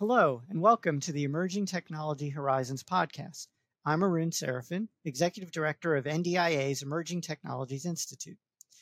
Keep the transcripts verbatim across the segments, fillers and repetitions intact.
Hello, and welcome to the Emerging Technology Horizons podcast. I'm Arun Serafin, Executive Director of N D I A's Emerging Technologies Institute.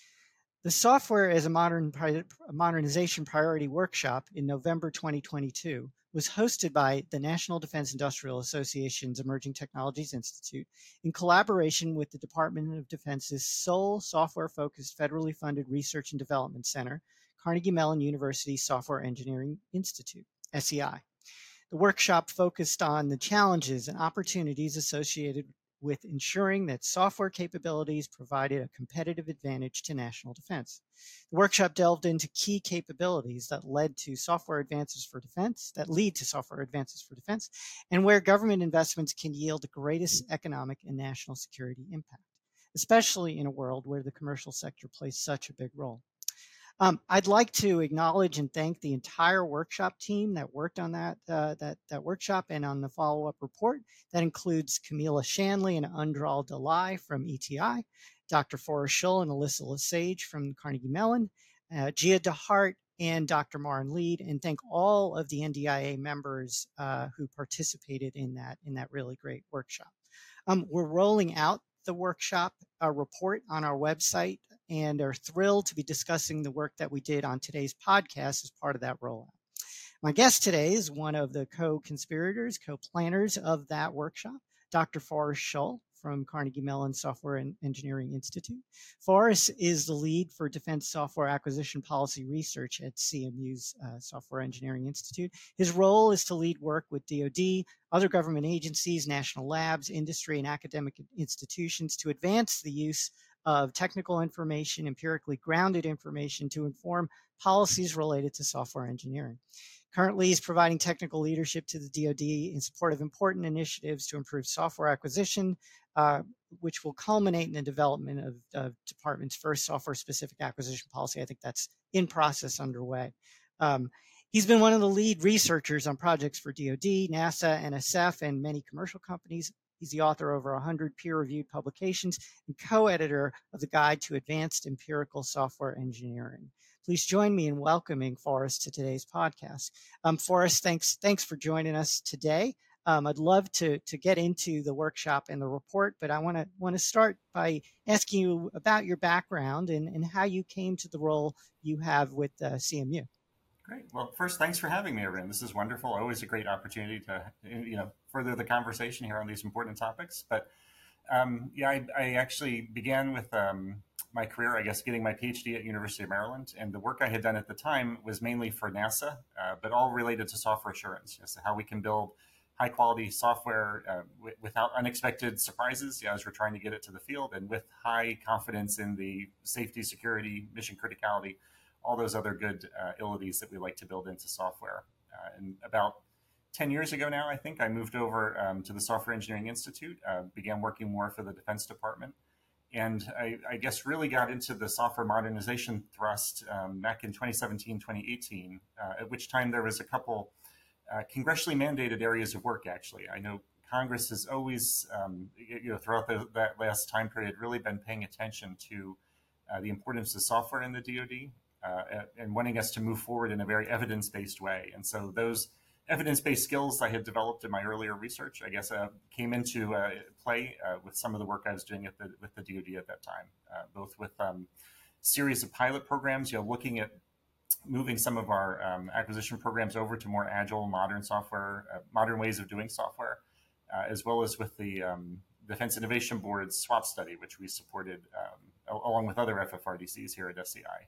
The Software as a Modern Pri- Modernization Priority Workshop in November twenty twenty-two was hosted by the National Defense Industrial Association's Emerging Technologies Institute in collaboration with the Department of Defense's sole software-focused federally funded research and development center, Carnegie Mellon University Software Engineering Institute, S E I. The workshop focused on the challenges and opportunities associated with ensuring that software capabilities provided a competitive advantage to national defense. The workshop delved into key capabilities that led to software advances for defense, that lead to software advances for defense, and where government investments can yield the greatest economic and national security impact, especially in a world where the commercial sector plays such a big role. Um, I'd like to acknowledge and thank the entire workshop team that worked on that uh, that that workshop and on the follow-up report. That includes Camila Shanley and Undral Dalai from E T I, Doctor Forrest Schull and Alyssa Lesage from Carnegie Mellon, uh, Gia DeHart and Doctor Maren Lead, and thank all of the N D I A members uh, who participated in that in that really great workshop. Um, we're rolling out the workshop uh, report on our website and are thrilled to be discussing the work that we did on today's podcast as part of that rollout. My guest today is one of the co-conspirators, co-planners of that workshop, Doctor Forrest Schull from Carnegie Mellon Software and Engineering Institute. Forrest is the lead for Defense Software Acquisition Policy Research at C M U's uh, Software Engineering Institute. His role is to lead work with D O D, other government agencies, national labs, industry, and academic institutions to advance the use of technical information, empirically grounded information to inform policies related to software engineering. Currently, he's providing technical leadership to the D O D in support of important initiatives to improve software acquisition, uh, which will culminate in the development of the department's first software-specific acquisition policy. I think that's in process underway. Um, he's been one of the lead researchers on projects for D O D, NASA, N S F, and many commercial companies. He's the author of over one hundred peer-reviewed publications and co-editor of the Guide to Advanced Empirical Software Engineering. Please join me in welcoming Forrest to today's podcast. Um, Forrest, thanks, thanks for joining us today. Um, I'd love to, to get into the workshop and the report, but I want to want to start by asking you about your background and, and how you came to the role you have with uh, C M U. Great. Well, first, thanks for having me, Arun. This is wonderful. Always a great opportunity to, you know, further the conversation here on these important topics. But um, yeah, I, I actually began with um, my career, I guess, getting my PhD at University of Maryland, and the work I had done at the time was mainly for NASA, uh, but all related to software assurance, so how we can build high quality software uh, w- without unexpected surprises, you know, as we're trying to get it to the field, and with high confidence in the safety, security, mission criticality, all those other good uh, abilities that we like to build into software. Uh, and about ten years ago now, I think, I moved over um, to the Software Engineering Institute, uh, began working more for the Defense Department, and I, I guess really got into the software modernization thrust um, back in twenty seventeen, twenty eighteen, uh, at which time there was a couple uh, congressionally mandated areas of work, actually. I know Congress has always, um, you know, throughout the, that last time period, really been paying attention to uh, the importance of software in the D O D. Uh, and wanting us to move forward in a very evidence-based way. And so those evidence-based skills I had developed in my earlier research, I guess, uh, came into uh, play uh, with some of the work I was doing at the, with the D O D at that time, uh, both with um, series of pilot programs, you know, looking at moving some of our um, acquisition programs over to more agile, modern software, uh, modern ways of doing software, uh, as well as with the um, Defense Innovation Board's SWAP study, which we supported um, along with other F F R D Cs here at S E I.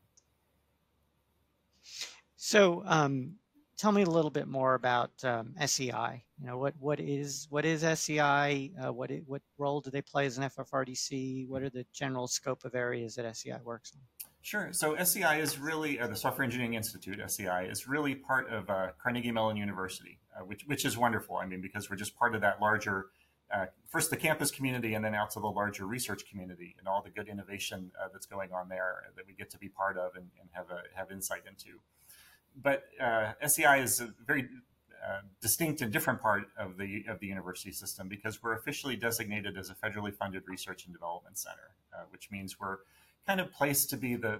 So, um, tell me a little bit more about um, S E I. You know, what what is what is S E I? Uh, what it, what role do they play as an F F R D C? What are the general scope of areas that S E I works on? Sure. So S E I is really uh, the Software Engineering Institute. S E I is really part of uh, Carnegie Mellon University, uh, which which is wonderful. I mean, because we're just part of that larger, uh, first the campus community, and then out to the larger research community, and all the good innovation uh, that's going on there that we get to be part of and, and have a, have insight into. But uh, S E I is a very uh, distinct and different part of the of the university system because we're officially designated as a federally funded research and development center, uh, which means we're kind of placed to be the, the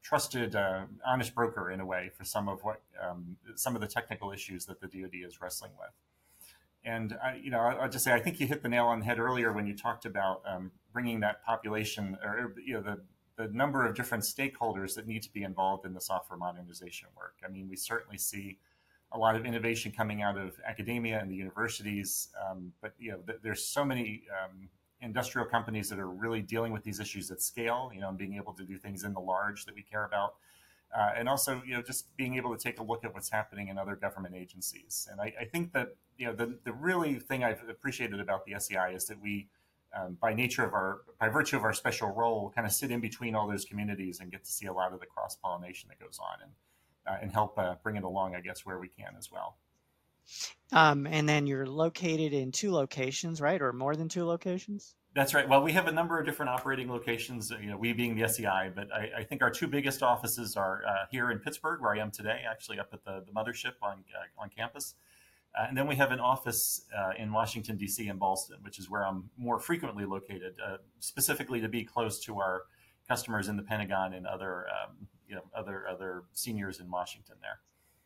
trusted, uh, honest broker in a way for some of what um, some of the technical issues that the D O D is wrestling with. And I, you know, I'll just say I think you hit the nail on the head earlier when you talked about um, bringing that population, or you know, the the number of different stakeholders that need to be involved in the software modernization work. I mean, we certainly see a lot of innovation coming out of academia and the universities, um, but you know, th- there's so many um, industrial companies that are really dealing with these issues at scale, you know, and being able to do things in the large that we care about. Uh, and also, you know, just being able to take a look at what's happening in other government agencies. And I, I think that, you know, the, the really thing I've appreciated about the S E I is that we, um, by nature of our, by virtue of our special role, kind of sit in between all those communities and get to see a lot of the cross-pollination that goes on, and uh, and help uh, bring it along, I guess, where we can as well. Um, and then you're located in two locations, right? Or more than two locations? That's right. Well, we have a number of different operating locations, you know, we being the S E I, but I, I think our two biggest offices are uh, here in Pittsburgh, where I am today, actually up at the, the mothership on, uh, on campus. Uh, and then we have an office uh, in Washington, D C in Ballston, which is where I'm more frequently located, uh, specifically to be close to our customers in the Pentagon and other, um, you know, other, other seniors in Washington there.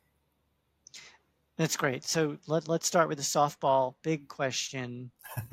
That's great. So let, let's start with the softball. Big question.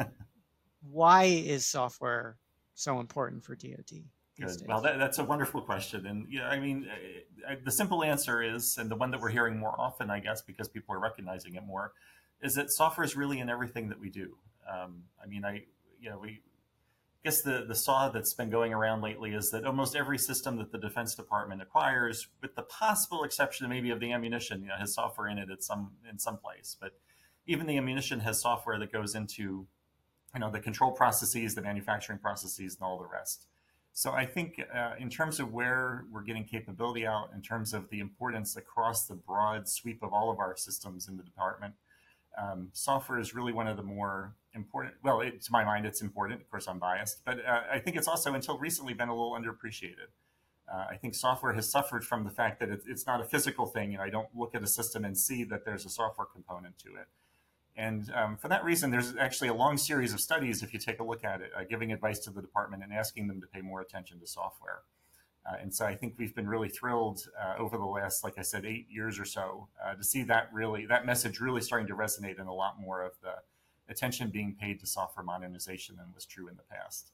Why is software so important for D O D these Good. days? Well, that, that's a wonderful question. And yeah, I mean, uh, the simple answer is, and the one that we're hearing more often, I guess, because people are recognizing it more, is that software is really in everything that we do. Um, I mean, I, you know, we, I guess the, the saw that's been going around lately is that almost every system that the Defense Department acquires, with the possible exception maybe of the ammunition, you know, has software in it at some, in some place. But even the ammunition has software that goes into, you know, the control processes, the manufacturing processes, and all the rest. So I think uh, in terms of where we're getting capability out, in terms of the importance across the broad sweep of all of our systems in the department, um, software is really one of the more important, well, it, to my mind, it's important. Of course, I'm biased, but uh, I think it's also, until recently, been a little underappreciated. Uh, I think software has suffered from the fact that it, it's not a physical thing. You know, I don't look at a system and see that there's a software component to it. And um, for that reason, there's actually a long series of studies, if you take a look at it, uh, giving advice to the department and asking them to pay more attention to software. Uh, and so I think we've been really thrilled uh, over the last, like I said, eight years or so uh, to see that really, that message really starting to resonate, and a lot more of the attention being paid to software modernization than was true in the past.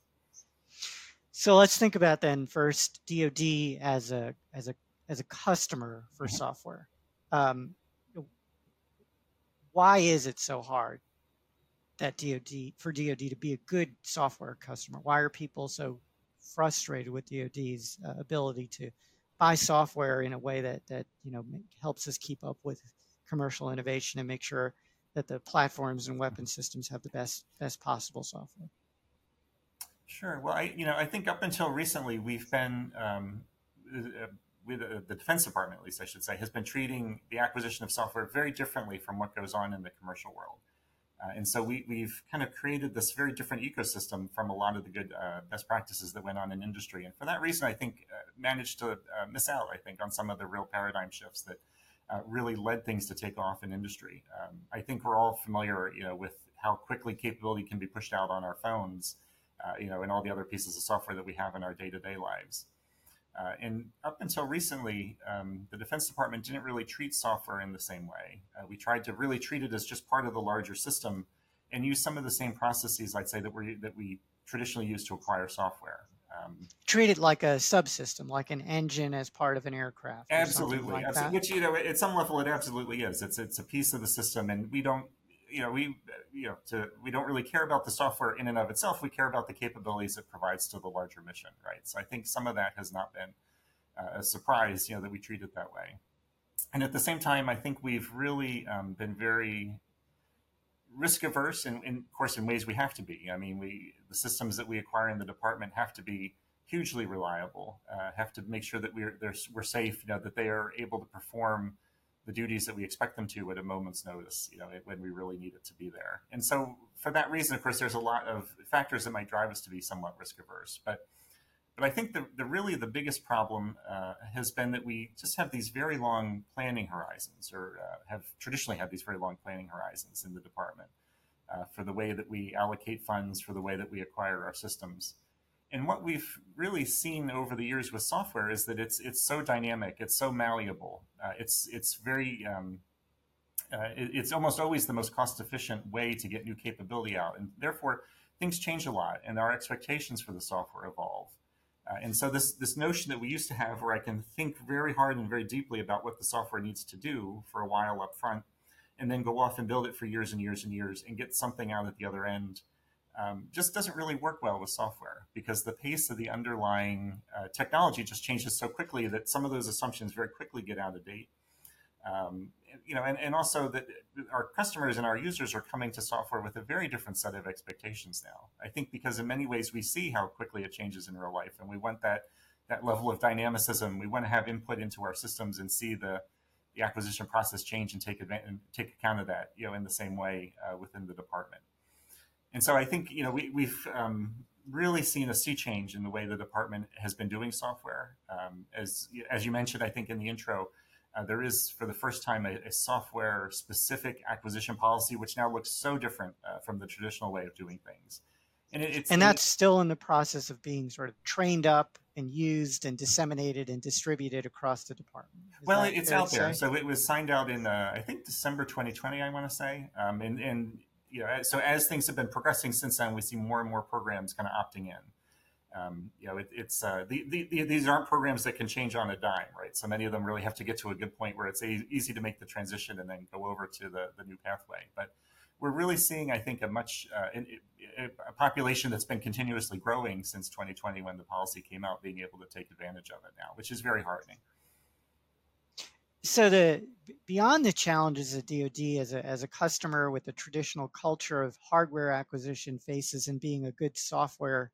So let's think about then first D O D as a as a as a customer for mm-hmm. software. Um, why is it so hard that D O D for D O D to be a good software customer? Why are people so frustrated with D O D's uh, ability to buy software in a way that that you know helps us keep up with commercial innovation and make sure that the platforms and weapon systems have the best best possible software? Sure. Well, I you know I think up until recently we've been um, uh, with uh, the Defense Department, at least I should say, has been treating the acquisition of software very differently from what goes on in the commercial world. Uh, and so we, we've kind of created this very different ecosystem from a lot of the good uh, best practices that went on in industry. And for that reason, I think uh, managed to uh, miss out, I think, on some of the real paradigm shifts that uh, really led things to take off in industry. Um, I think we're all familiar, you know, with how quickly capability can be pushed out on our phones, uh, you know, and all the other pieces of software that we have in our day-to-day lives. Uh, and up until recently, um, the Defense Department didn't really treat software in the same way. Uh, we tried to really treat it as just part of the larger system and use some of the same processes, I'd say, that we that we traditionally use to acquire software. Um, treat it like a subsystem, like an engine as part of an aircraft. Absolutely, like absolutely. Which, you know, at some level, it absolutely is. It's it's a piece of the system, and we don't. You know, we you know to, we don't really care about the software in and of itself. We care about the capabilities it provides to the larger mission, right? So I think some of that has not been uh, a surprise, you know, that we treat it that way. And at the same time, I think we've really um, been very risk averse, and, and of course, in ways we have to be. I mean, we the systems that we acquire in the department have to be hugely reliable. Uh, have to make sure that we're they're, we're safe. You know, that they are able to perform the duties that we expect them to at a moment's notice, you know, when we really need it to be there. And so for that reason, of course, there's a lot of factors that might drive us to be somewhat risk averse. But but I think the, the really the biggest problem uh, has been that we just have these very long planning horizons, or uh, have traditionally had these very long planning horizons in the department uh, for the way that we allocate funds, for the way that we acquire our systems. And what we've really seen over the years with software is that it's it's so dynamic, it's so malleable, uh, it's it's very um, uh, it, it's almost always the most cost efficient way to get new capability out, and therefore things change a lot, and our expectations for the software evolve. Uh, and so this this notion that we used to have, where I can think very hard and very deeply about what the software needs to do for a while up front, and then go off and build it for years and years and years and get something out at the other end, um, just doesn't really work well with software, because the pace of the underlying uh, technology just changes so quickly that some of those assumptions very quickly get out of date. Um, you know, and, and also that our customers and our users are coming to software with a very different set of expectations now. I think because in many ways we see how quickly it changes in real life, and we want that that level of dynamicism. We want to have input into our systems and see the the acquisition process change and take advantage and take account of that, you know, in the same way uh, within the department. And so I think, you know, we, we've um, really seen a sea change in the way the department has been doing software. Um, as as you mentioned, I think in the intro, uh, there is for the first time a, a software-specific acquisition policy, which now looks so different uh, from the traditional way of doing things. And, it, it's, and that's it, still in the process of being sort of trained up and used and disseminated and distributed across the department. Is well, it's out there. So it was signed out in, uh, I think, December twenty twenty, I want to say. Um, and, and you know, so as things have been progressing since then, we see more and more programs kind of opting in. Um, you know, it, it's uh, the, the, the, these aren't programs that can change on a dime, right? So many of them really have to get to a good point where it's a, easy to make the transition and then go over to the, the new pathway. But we're really seeing, I think, a much uh, a population that's been continuously growing since twenty twenty, when the policy came out, being able to take advantage of it now, which is very heartening. So the beyond the challenges that D O D as a as a customer with the traditional culture of hardware acquisition faces in being a good software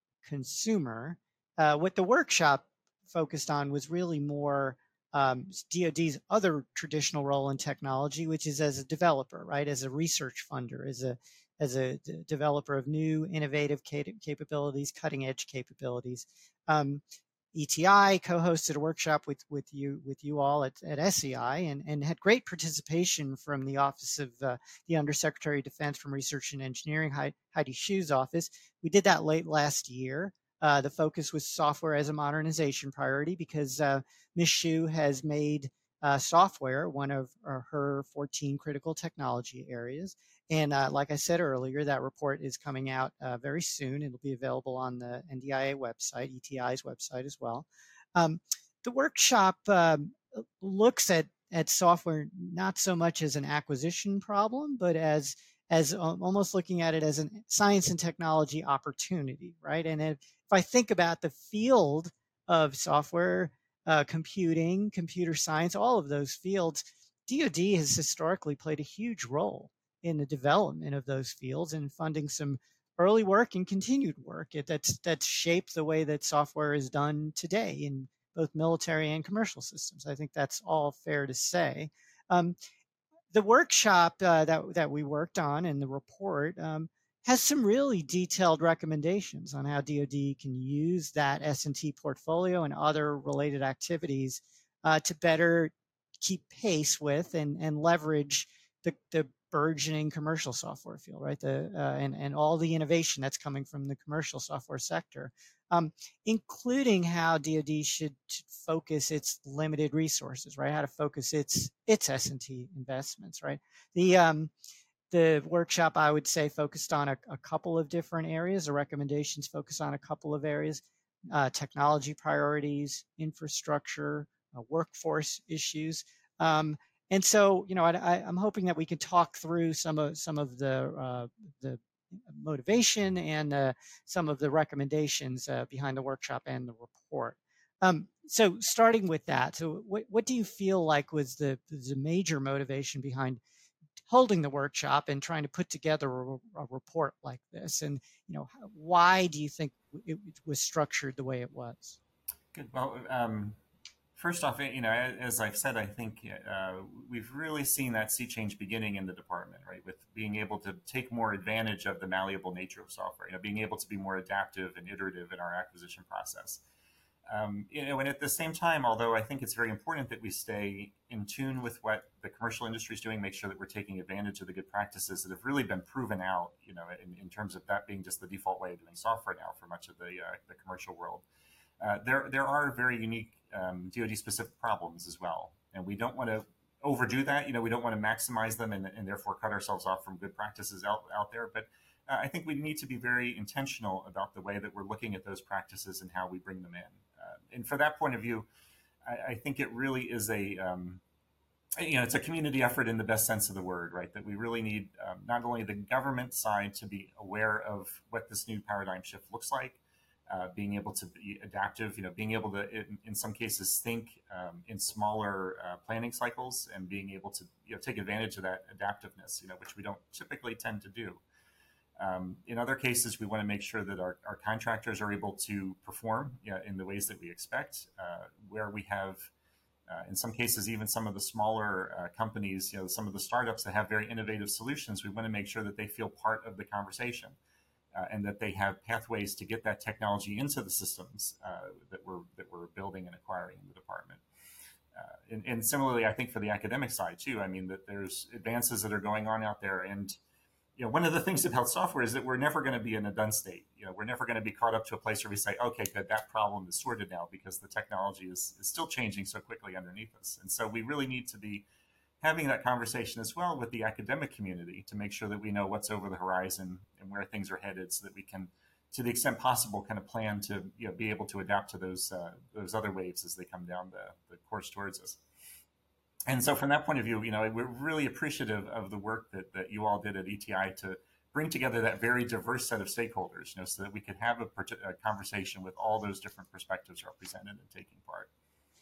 consumer, uh, what the workshop focused on was really more um, D O D's other traditional role in technology, which is as a developer, right? As a research funder, as a as a d- developer of new, innovative cap- capabilities, cutting edge capabilities. Um, E T I co-hosted a workshop with with you with you all at, at S E I, and, and had great participation from the Office of uh, the Undersecretary of Defense from Research and Engineering, Heidi Shu's office. We did that late last year. Uh, the focus was software as a modernization priority, because uh, Miz Shu has made uh, software one of uh, her fourteen critical technology areas. And uh, like I said earlier, that report is coming out uh, very soon. It'll be available on the N D I A website, E T I's website as well. Um, the workshop um, looks at, at software not so much as an acquisition problem, but as as um, almost looking at it as a science and technology opportunity, right? And if, if I think about the field of software, uh, computing, computer science, all of those fields, D O D has historically played a huge role in the development of those fields and funding some early work and continued work it, that's that's shaped the way that software is done today in both military and commercial systems. I think that's all fair to say. Um, the workshop uh, that that we worked on and the report um, has some really detailed recommendations on how D O D can use that S and T portfolio and other related activities uh, to better keep pace with and and leverage the the burgeoning commercial software field, right? The uh, and and all the innovation that's coming from the commercial software sector, um, including how D O D should focus its limited resources, right? How to focus its its S and T investments, right? The um, the workshop, I would say, focused on a, a couple of different areas. The recommendations focus on a couple of areas: uh, technology priorities, infrastructure, uh, workforce issues. Um, And so, you know, I, I, I'm hoping that we can talk through some of some of the uh, the motivation and uh, some of the recommendations uh, behind the workshop and the report. Um, so, starting with that, so what what do you feel like was the the major motivation behind holding the workshop and trying to put together a, a report like this? And you know, why do you think it was structured the way it was? Good. Well. Um... First off, you know, as I've said, I think uh, we've really seen that sea change beginning in the department, right? With being able to take more advantage of the malleable nature of software, you know, being able to be more adaptive and iterative in our acquisition process. Um, you know, and at the same time, although I think it's very important that we stay in tune with what the commercial industry is doing, make sure that we're taking advantage of the good practices that have really been proven out, you know, in, in terms of that being just the default way of doing software now for much of the, uh, the commercial world. Uh, there, there are very unique um, D O D-specific problems as well, and we don't want to overdo that. You know, we don't want to maximize them and, and therefore cut ourselves off from good practices out, out there. But uh, I think we need to be very intentional about the way that we're looking at those practices and how we bring them in. Uh, and for that point of view, I, I think it really is a, um, you know, it's a community effort in the best sense of the word, right? That we really need um, not only the government side to be aware of what this new paradigm shift looks like, uh, being able to be adaptive, you know, being able to, in, in some cases, think um, in smaller uh, planning cycles and being able to, you know, take advantage of that adaptiveness, you know, which we don't typically tend to do. Um, in other cases, we want to make sure that our, our contractors are able to perform, you know, in the ways that we expect. Uh, where we have, uh, in some cases, even some of the smaller uh, companies, you know, some of the startups that have very innovative solutions, we want to make sure that they feel part of the conversation uh, and that they have pathways to get that technology into the systems uh, that we're that we're building and acquiring in the department. Uh, and, and similarly, I think for the academic side too, I mean that there's advances that are going on out there. And you know, one of the things about software is that we're never going to be in a done state. You know, we're never going to be caught up to a place where we say, okay, good, that problem is sorted now, because the technology is, is still changing so quickly underneath us. And so we really need to be having that conversation as well with the academic community to make sure that we know what's over the horizon and where things are headed, so that we can, to the extent possible, kind of plan to, you know, be able to adapt to those uh, those other waves as they come down the, the course towards us. And so from that point of view, you know, we're really appreciative of the work that, that you all did at E T I to bring together that very diverse set of stakeholders, you know, so that we could have a, a conversation with all those different perspectives represented and taking part.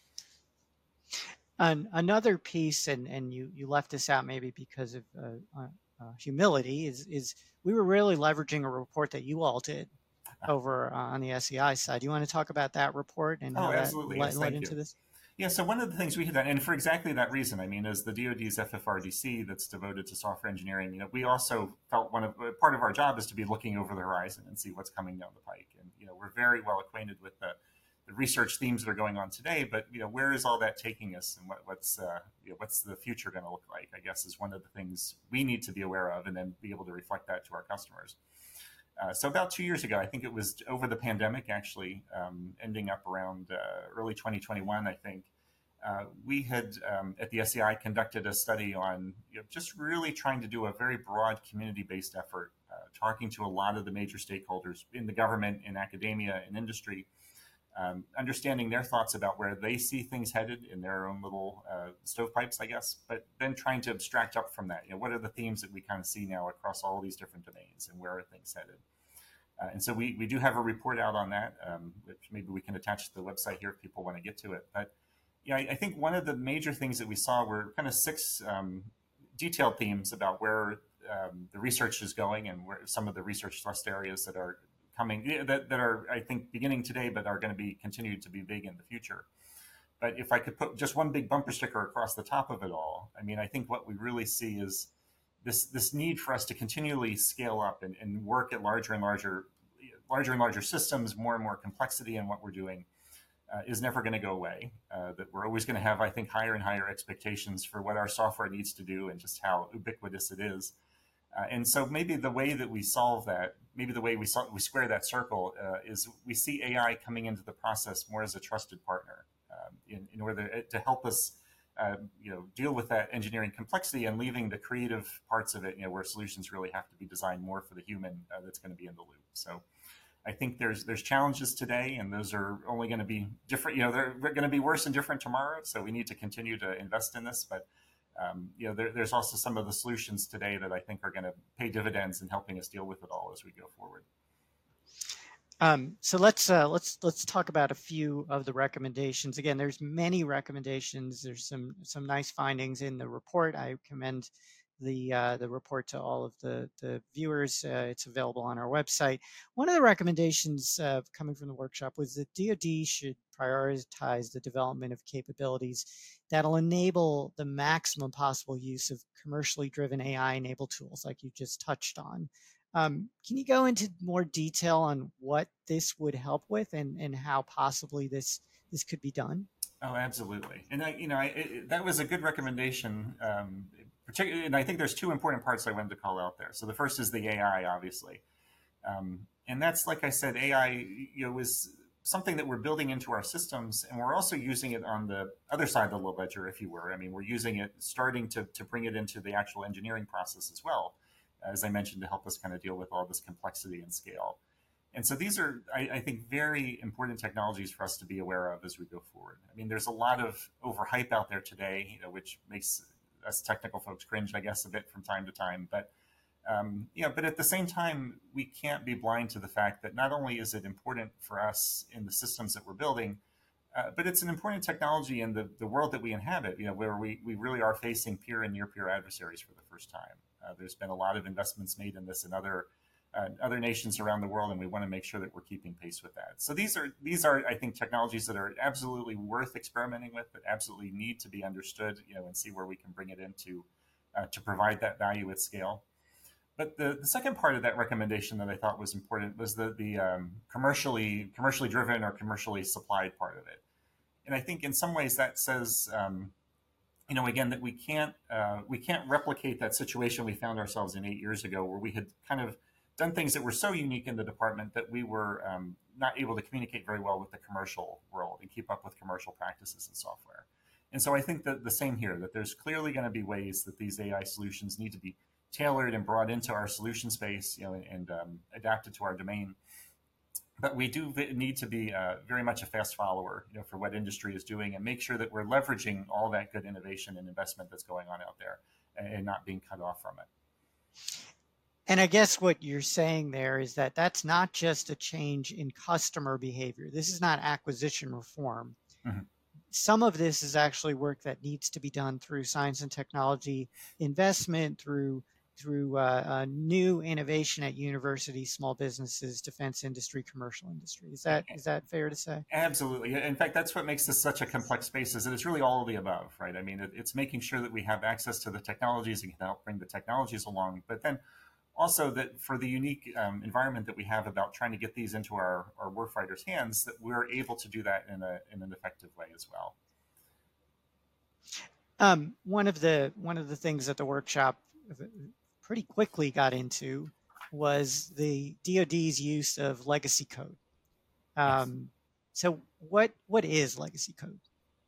An, another piece, and, and you, you left this out maybe because of uh, uh, uh, humility, is, is we were really leveraging a report that you all did over uh, on the S E I side. You want to talk about that report and oh, how absolutely. that yes, led, led into you. this? Yeah, so one of the things we had done, and for exactly that reason, I mean, as the D O D's F F R D C that's devoted to software engineering, you know, we also felt one of part of our job is to be looking over the horizon and see what's coming down the pike. And you know, we're very well acquainted with the, the research themes that are going on today, but you know, where is all that taking us, and what, what's uh, you know, what's the future going to look like? I guess is one of the things we need to be aware of, and then be able to reflect that to our customers. Uh, so about two years ago, I think it was over the pandemic, actually, um, ending up around uh, early twenty twenty-one, I think, uh, we had um, at the S E I conducted a study on, you know, just really trying to do a very broad community-based effort, uh, talking to a lot of the major stakeholders in the government, in academia, in industry, um, understanding their thoughts about where they see things headed in their own little uh, stovepipes, I guess, but then trying to abstract up from that. You know, what are the themes that we kind of see now across all these different domains, and where are things headed? Uh, and so we, we do have a report out on that, um, which maybe we can attach to the website here if people want to get to it. But yeah, I, I think one of the major things that we saw were kind of six um, detailed themes about where um, the research is going, and where some of the research thrust areas that are coming, that, that are, I think, beginning today, but are going to be continued to be big in the future. But if I could put just one big bumper sticker across the top of it all, I mean, I think what we really see is this this need for us to continually scale up and, and work at larger and larger, larger and larger systems, more and more complexity in what we're doing, uh, is never going to go away. Uh, that we're always going to have, I think, higher and higher expectations for what our software needs to do and just how ubiquitous it is. Uh, and so maybe the way that we solve that, maybe the way we solve, we square that circle uh, is we see A I coming into the process more as a trusted partner um, in, in order to help us uh, you know, deal with that engineering complexity, and leaving the creative parts of it, you know, where solutions really have to be designed more for the human uh, that's going to be in the loop. So I think there's there's challenges today, and those are only going to be different. You know, they're, they're going to be worse and different tomorrow. So we need to continue to invest in this. But um, you know, there, there's also some of the solutions today that I think are going to pay dividends in helping us deal with it all as we go forward. Um, so let's uh, let's let's talk about a few of the recommendations. Again, there's many recommendations. There's some some nice findings in the report. I commend the uh, the report to all of the the viewers. Uh, it's available on our website. One of the recommendations uh, coming from the workshop was that D O D should prioritize the development of capabilities that'll enable the maximum possible use of commercially driven A I-enabled tools, like you just touched on. Um, can you go into more detail on what this would help with and, and how possibly this this could be done? Oh, absolutely. And I, you know, I, it, that was a good recommendation. Um, particularly, and I think there's two important parts I wanted to call out there. So the first is the A I, obviously, um, and that's like I said, A I, you know, is something that we're building into our systems, and we're also using it on the other side of the ledger, if you were. I mean, we're using it, starting to to bring it into the actual engineering process as well, as I mentioned, to help us kind of deal with all this complexity and scale. And so these are, I, I think, very important technologies for us to be aware of as we go forward. I mean, there's a lot of overhype out there today, you know, which makes us technical folks cringe, I guess, a bit from time to time. But um, you know, but at the same time, we can't be blind to the fact that not only is it important for us in the systems that we're building, uh, but it's an important technology in the, the world that we inhabit, you know, where we, we really are facing peer and near peer adversaries for the first time. Uh, there's been a lot of investments made in this in other uh, other nations around the world, and we want to make sure that we're keeping pace with that. So these are these are I think technologies that are absolutely worth experimenting with, but absolutely need to be understood, you know, and see where we can bring it into uh, to provide that value at scale. But the, the second part of that recommendation that I thought was important was the the um, commercially commercially driven or commercially supplied part of it. And I think in some ways that says, um, you know, again, that we can't uh, we can't replicate that situation we found ourselves in eight years ago, where we had kind of done things that were so unique in the department that we were um, not able to communicate very well with the commercial world and keep up with commercial practices and software. And so I think that the same here, that there's clearly going to be ways that these A I solutions need to be tailored and brought into our solution space, you know, and, and um, adapted to our domain. But we do need to be uh, very much a fast follower, you know, for what industry is doing, and make sure that we're leveraging all that good innovation and investment that's going on out there, and not being cut off from it. And I guess what you're saying there is that that's not just a change in customer behavior. This is not acquisition reform. Mm-hmm. Some of this is actually work that needs to be done through science and technology investment, through through uh, uh, new innovation at universities, small businesses, defense industry, commercial industry. Is that is that fair to say? Absolutely. In fact, that's what makes this such a complex space, is that it's really all of the above, right? I mean, it, it's making sure that we have access to the technologies and can help bring the technologies along, but then also that for the unique um, environment that we have about trying to get these into our, our warfighters' hands, that we're able to do that in, a, in an effective way as well. Um, one of the one of the things that the workshop pretty quickly got into was the D O D's use of legacy code. Um, so what what is legacy code?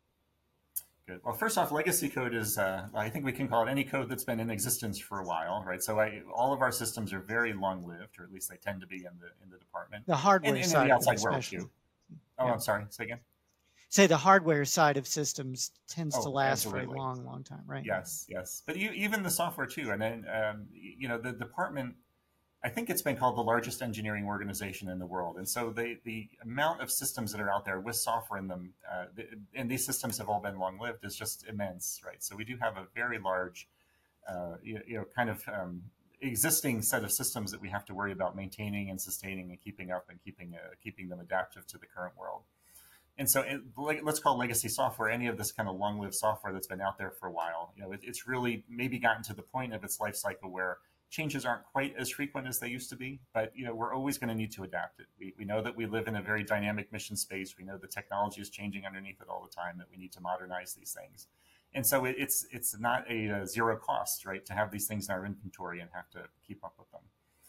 Good. Well, first off, legacy code is, uh, I think we can call it any code that's been in existence for a while, right? So I, all of our systems are very long-lived, or at least they tend to be in the in the department. The hardware and, and side in the outside of it, world too. Oh, yeah. I'm sorry. Say again. Say the hardware side of systems tends oh, to last absolutely. for a long, long time, right? Yes, yes. But you, even the software too. And then, um, you know, the department, I think it's been called the largest engineering organization in the world. And so the, the amount of systems that are out there with software in them, uh, the, and these systems have all been long-lived, is just immense, right? So we do have a very large, uh, you, you know, kind of um, existing set of systems that we have to worry about maintaining and sustaining and keeping up and keeping, uh, keeping them adaptive to the current world. And so it, let's call legacy software any of this kind of long-lived software that's been out there for a while. You know, it, it's really maybe gotten to the point of its life cycle where changes aren't quite as frequent as they used to be, but you know, we're always going to need to adapt it. We, we know that we live in a very dynamic mission space. We know the technology is changing underneath it all the time, that we need to modernize these things. And so it, it's it's not a, a zero cost, right, to have these things in our inventory and have to keep up with them.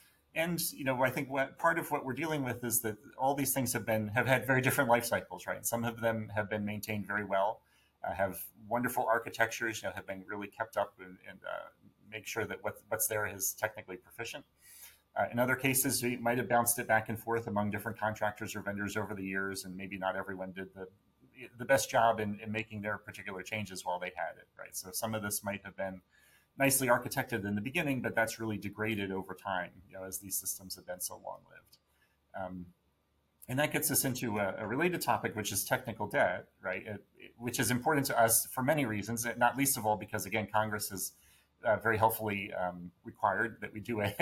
And you know, I think what part of what we're dealing with is that all these things have been have had very different life cycles, right? Some of them have been maintained very well, uh, have wonderful architectures, you know, have been really kept up and, and uh, make sure that what, what's there is technically proficient. Uh, in other cases, we might have bounced it back and forth among different contractors or vendors over the years, and maybe not everyone did the the best job in, in making their particular changes while they had it, right? So some of this might have been nicely architected in the beginning, but that's really degraded over time, you know, as these systems have been so long-lived. Um, and that gets us into a, a related topic, which is technical debt, right? It, it, which is important to us for many reasons, not least of all because, again, Congress has uh, very helpfully um, required that we do a,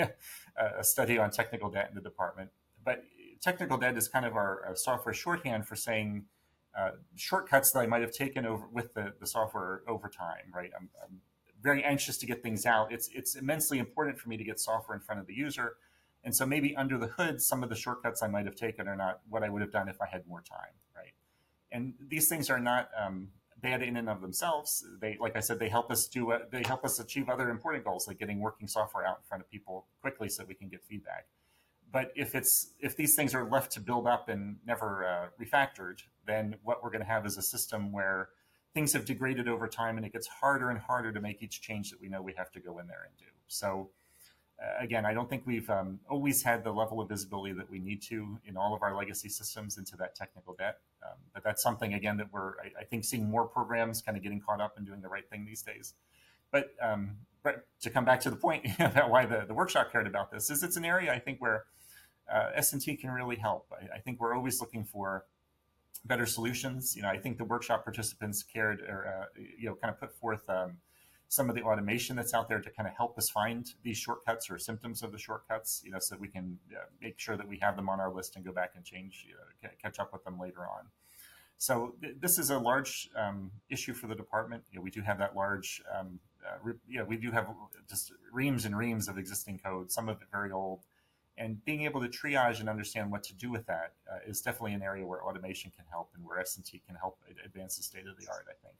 a study on technical debt in the department. But technical debt is kind of our, our software shorthand for saying uh, shortcuts that I might have taken over with the, the software over time, right? I'm, I'm very anxious to get things out. It's it's immensely important for me to get software in front of the user, And so maybe under the hood, some of the shortcuts I might have taken are not what I would have done if I had more time, right? And these things are not um, bad in and of themselves. They, like I said, they help us do uh, they help us achieve other important goals, like getting working software out in front of people quickly so we can get feedback. But if it's if these things are left to build up and never uh, refactored, then what we're going to have is a system where things have degraded over time, and it gets harder and harder to make each change that we know we have to go in there and do. So uh, again, I don't think we've um, always had the level of visibility that we need to in all of our legacy systems into that technical debt. Um, but that's something, again, that we're, I, I think, seeing more programs kind of getting caught up and doing the right thing these days. But, um, but to come back to the point about why the, the workshop cared about this, is it's an area I think where uh, S and T can really help. I, I think we're always looking for better solutions. You know, I think the workshop participants cared, or uh, you know, kind of put forth um, some of the automation that's out there to kind of help us find these shortcuts or symptoms of the shortcuts. You know, so that we can uh, make sure that we have them on our list and go back and change, you know, catch up with them later on. So th- this is a large um, issue for the department. You know, we do have that large, um, uh, re- you know, we do have just reams and reams of existing code, some of it very old. And being able to triage and understand what to do with that uh, is definitely an area where automation can help and where S and T can help advance the state of the art, I think.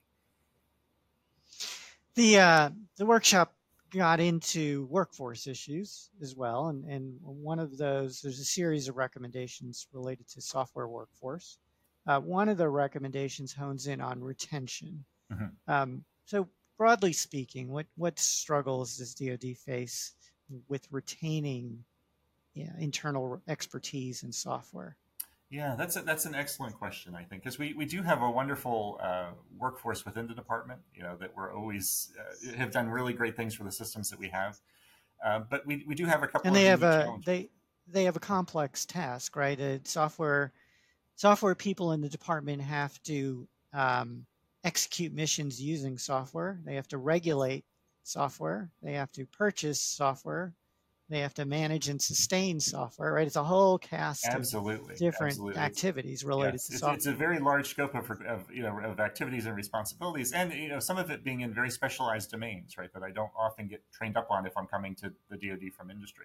The uh, the workshop got into workforce issues as well, and, and one of those, there's a series of recommendations related to software workforce. Uh, one of the recommendations hones in on retention. Mm-hmm. Um, so broadly speaking, what, what struggles does D O D face with retaining yeah, internal expertise in software? Yeah, that's a, that's an excellent question, I think, because we, we do have a wonderful uh, workforce within the department, you know, that we're always uh, have done really great things for the systems that we have. Uh, but we, we do have a couple and they of have a challenges. they they have a complex task, right? A software software people in the department have to um, execute missions using software. They have to regulate software. They have to purchase software. They have to manage and sustain software, right? It's a whole cast absolutely, of different absolutely. activities related yes, to it's, software. It's a very large scope of, of, you know, of activities and responsibilities, and, you know, some of it being in very specialized domains, right, that I don't often get trained up on if I'm coming to the D O D from industry.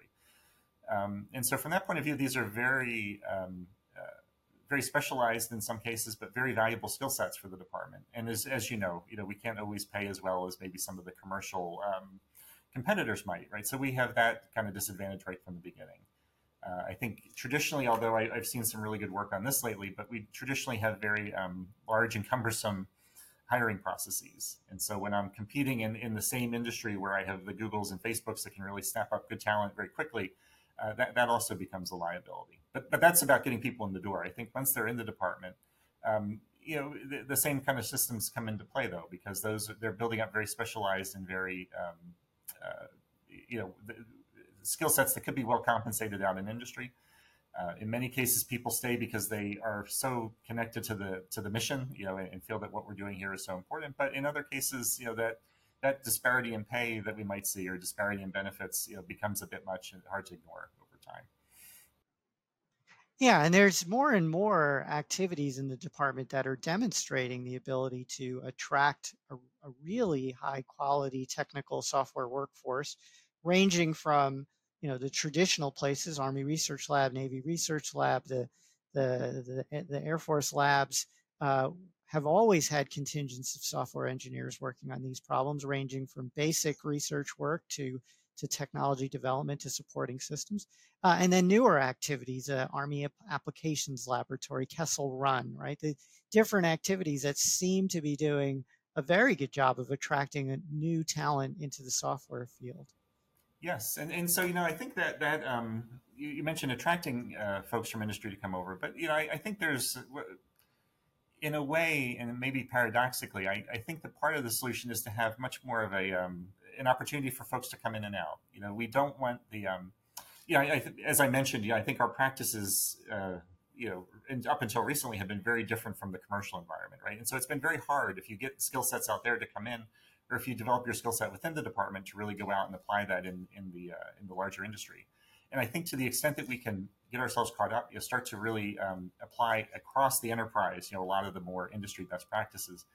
Um, and so from that point of view, these are very, um, uh, very specialized in some cases, but very valuable skill sets for the department. And as, as you know, you know, we can't always pay as well as maybe some of the commercial um, competitors might, right? So we have that kind of disadvantage right from the beginning. Uh, I think traditionally, although I, I've seen some really good work on this lately, but we traditionally have very um, large and cumbersome hiring processes. And so when I'm competing in, in the same industry where I have the Googles and Facebooks that can really snap up good talent very quickly, uh, that, that also becomes a liability. But, but that's about getting people in the door. I think once they're in the department, um, you know, the, the same kind of systems come into play, though, because those they're building up very specialized and very um, Uh, you know, the, the skill sets that could be well compensated out in industry. Uh, in many cases, people stay because they are so connected to the to the mission, you know, and, and feel that what we're doing here is so important. But in other cases, you know, that that disparity in pay that we might see, or disparity in benefits, you know, becomes a bit much and hard to ignore over time. Yeah, and there's more and more activities in the department that are demonstrating the ability to attract a, a really high quality technical software workforce, ranging from, you know, the traditional places, Army Research Lab, Navy Research Lab, the the the, the Air Force labs uh, have always had contingents of software engineers working on these problems, ranging from basic research work to to technology development to supporting systems. Uh, and then newer activities, uh, Army Applications Laboratory, Kessel Run, right? The different activities that seem to be doing a very good job of attracting a new talent into the software field. Yes, and, and so, you know, I think that that um, you, you mentioned attracting uh, folks from industry to come over, but, you know, I, I think there's, in a way, and maybe paradoxically, I, I think that part of the solution is to have much more of a um, an opportunity for folks to come in and out. You know, we don't want the um, Yeah, I, I, as I mentioned, yeah, I think our practices, uh, you know, and up until recently have been very different from the commercial environment, right? And so it's been very hard if you get skill sets out there to come in, or if you develop your skill set within the department to really go out and apply that in in the uh, in the larger industry. And I think to the extent that we can get ourselves caught up, you know, start to really um, apply across the enterprise, you know, a lot of the more industry best practices.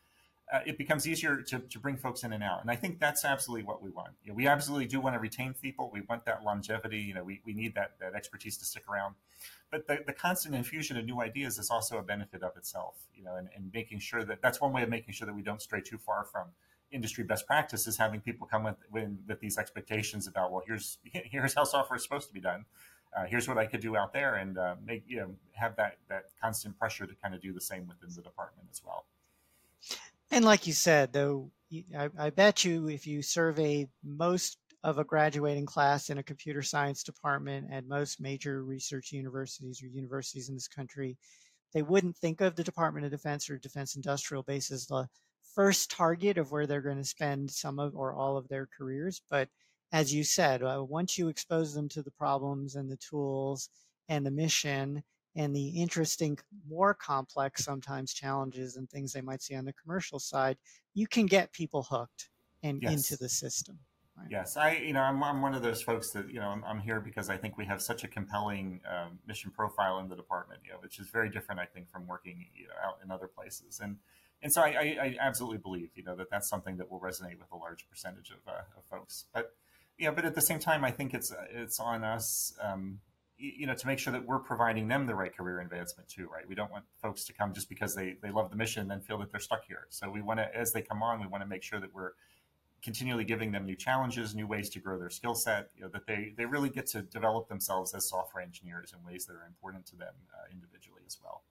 uh, it becomes easier to, to bring folks in and out. And I think that's absolutely what we want. You know, we absolutely do want to retain people. We want that longevity. You know, we, we need that, that expertise to stick around. But the, the constant infusion of new ideas is also a benefit of itself, you know, and, and making sure that that's one way of making sure that we don't stray too far from industry best practices, having people come with, with, with these expectations about, well, here's, here's how software is supposed to be done. Uh, here's what I could do out there, and uh, make, you know, have that, that constant pressure to kind of do the same within the department as well. And like you said, though, I, I bet you if you surveyed most of a graduating class in a computer science department at most major research universities or universities in this country, they wouldn't think of the Department of Defense or Defense Industrial Base as the first target of where they're going to spend some of or all of their careers. But as you said, uh, once you expose them to the problems and the tools and the mission and the interesting, more complex sometimes challenges and things they might see on the commercial side, you can get people hooked and Yes. into the system. Right? Yes, I, you know, I'm, I'm one of those folks that, you know, I'm, I'm here because I think we have such a compelling um, mission profile in the department, you know, which is very different, I think, from working, you know, out in other places. And and so I, I, I absolutely believe, you know, that that's something that will resonate with a large percentage of, uh, of folks. But, you know, but at the same time, I think it's it's on us, um, you know, to make sure that we're providing them the right career advancement too, right? We don't want folks to come just because they, they love the mission and then feel that they're stuck here. So we want to, as they come on, we want to make sure that we're continually giving them new challenges, new ways to grow their skill set, you know, that they, they really get to develop themselves as software engineers in ways that are important to them uh, individually as well.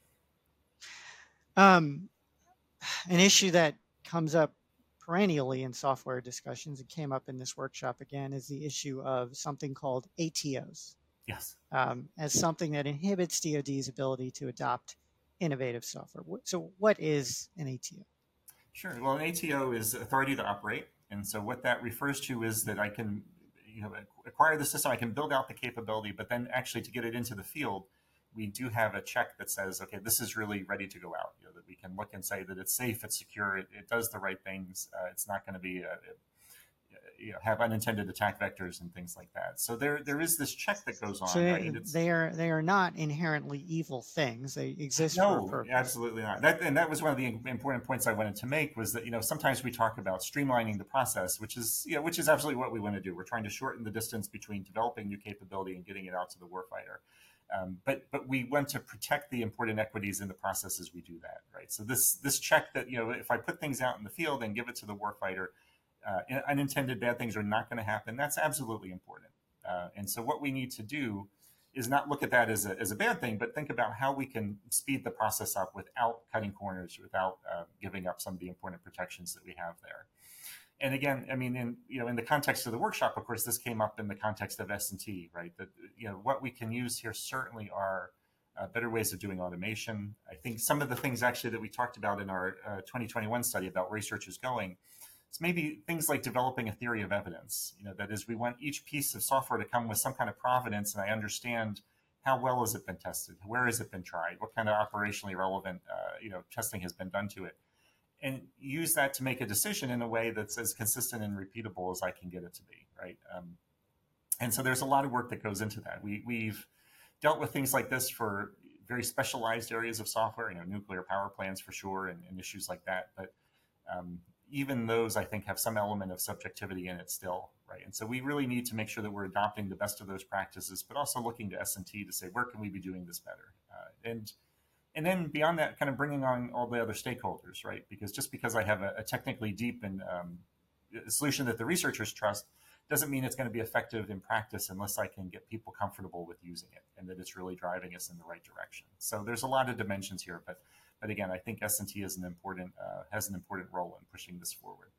Um, an issue that comes up perennially in software discussions, it came up in this workshop again, is the issue of something called A T Os. Yes. Um, as something that inhibits D O D's ability to adopt innovative software. So what is an A T O? Sure. Well, an A T O is authority to operate. And so what that refers to is that I can, you know, acquire the system, I can build out the capability, but then actually to get it into the field, we do have a check that says, okay, this is really ready to go out. You know, that we can look and say that it's safe, it's secure, it, it does the right things. Uh, it's not going to be, a, a, you know, have unintended attack vectors and things like that. So there, there is this check that goes on. So right? It's, they are they are not inherently evil things. They exist no, for a purpose. Absolutely not. That, and that was one of the important points I wanted to make was that, you know, sometimes we talk about streamlining the process, which is, you know, which is absolutely what we want to do. We're trying to shorten the distance between developing new capability and getting it out to the warfighter. Um, but but we want to protect the important equities in the process as we do that, right? So this this check that, you know, if I put things out in the field and give it to the warfighter, uh, unintended bad things are not going to happen. That's absolutely important. Uh, and so what we need to do is not look at that as a, as a bad thing, but think about how we can speed the process up without cutting corners, without uh, giving up some of the important protections that we have there. And again, I mean, in, you know, in the context of the workshop, of course, this came up in the context of S and T, right? That, you know, what we can use here certainly are uh, better ways of doing automation. I think some of the things actually that we talked about in our uh, twenty twenty-one study about researchers going, it's maybe things like developing a theory of evidence. You know, that is, we want each piece of software to come with some kind of provenance, and I understand how well has it been tested, where has it been tried, what kind of operationally relevant, uh, you know, testing has been done to it, and use that to make a decision in a way that's as consistent and repeatable as I can get it to be, right? Um, and so there's a lot of work that goes into that. We, we've dealt with things like this for very specialized areas of software, you know, nuclear power plants for sure, and, and issues like that. But um, even those, I think, have some element of subjectivity in it still, right? And so we really need to make sure that we're adopting the best of those practices, but also looking to S and T to say, where can we be doing this better? Uh, and and then beyond that, kind of bringing on all the other stakeholders, right? Because just because I have a, a technically deep and um, a solution that the researchers trust doesn't mean it's going to be effective in practice unless I can get people comfortable with using it and that it's really driving us in the right direction. So there's a lot of dimensions here, but But again, I think S and T is an important uh, has an important role in pushing this forward.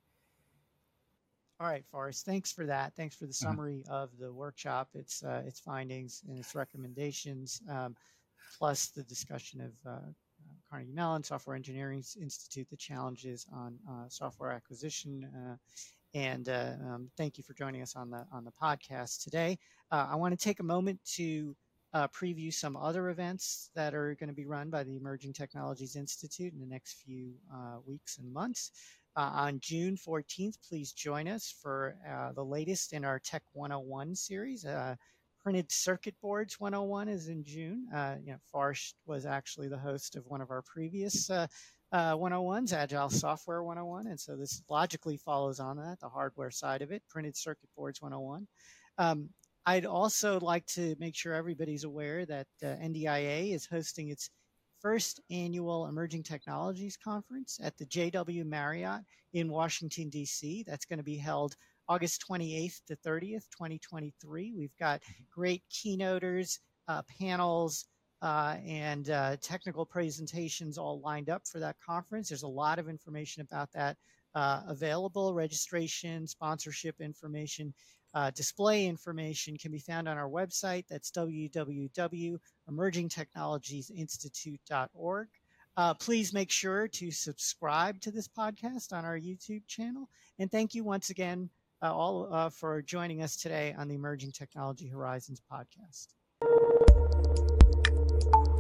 All right, Forrest. Thanks for that. Thanks for the summary mm-hmm. of the workshop, its uh, its findings and its recommendations, um, plus the discussion of uh, Carnegie Mellon Software Engineering Institute, the challenges on uh, software acquisition. Uh, and uh, um, thank you for joining us on the on the podcast today. Uh, I want to take a moment to Uh, preview some other events that are going to be run by the Emerging Technologies Institute in the next few uh, weeks and months. Uh, on June fourteenth, please join us for uh, the latest in our Tech one oh one series, uh, Printed Circuit Boards one oh one is in June. Uh, you know, Forrest was actually the host of one of our previous uh, uh, one oh ones, Agile Software one oh one, and so this logically follows on that, the hardware side of it, Printed Circuit Boards one oh one. Um, I'd also like to make sure everybody's aware that uh, N D I A is hosting its first annual Emerging Technologies Conference at the J W Marriott in Washington, D C. That's going to be held August twenty-eighth to thirtieth, twenty twenty-three. We've got great keynoters, uh, panels, uh, and uh, technical presentations all lined up for that conference. There's a lot of information about that uh, available. Registration, sponsorship information, uh, display information can be found on our website. That's w w w dot emerging technologies institute dot org. Uh, please make sure to subscribe to this podcast on our YouTube channel. And thank you once again Uh, all uh, for joining us today on the Emerging Technology Horizons podcast.